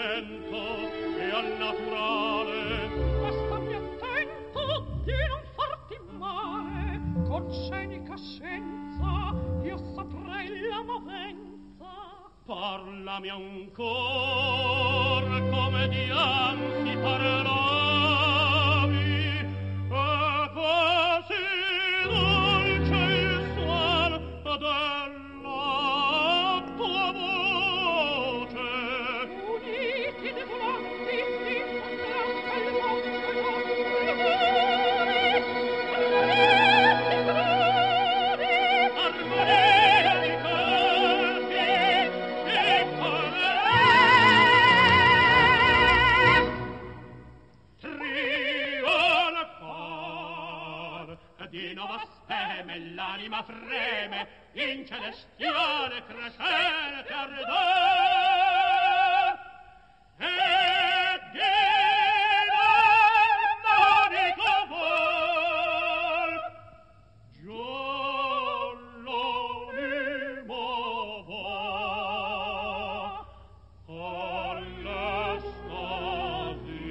sentimento e al naturale. Ma stammi attento di non farti male, con scenica scienza io saprei la movenza. Parlami ancor come dianzi parlavi, e così dolce il suon della tua voce. Uniti dei volanti, infondranza il mondo, armonia di corpi e trionfar di nuova speme l'anima freme in celestiale crescente ardor e dinamico vol giallo l'animo va all'estasi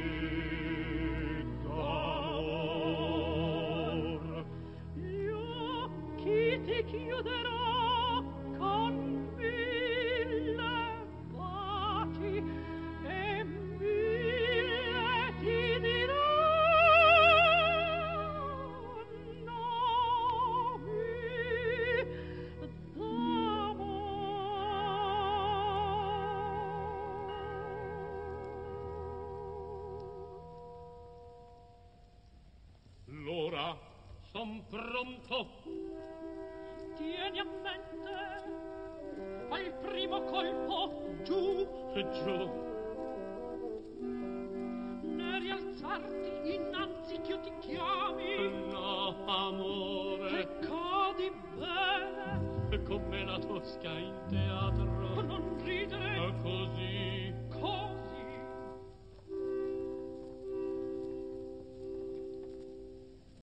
d'amor. gli occhi ti chiuderò con mille baci e mille ti diranno L'ora son pronto. tieni a mente al primo colpo giù E giù ne rialzarti innanzi ch'io ti chiami no amore e cadi bene come la tosca intera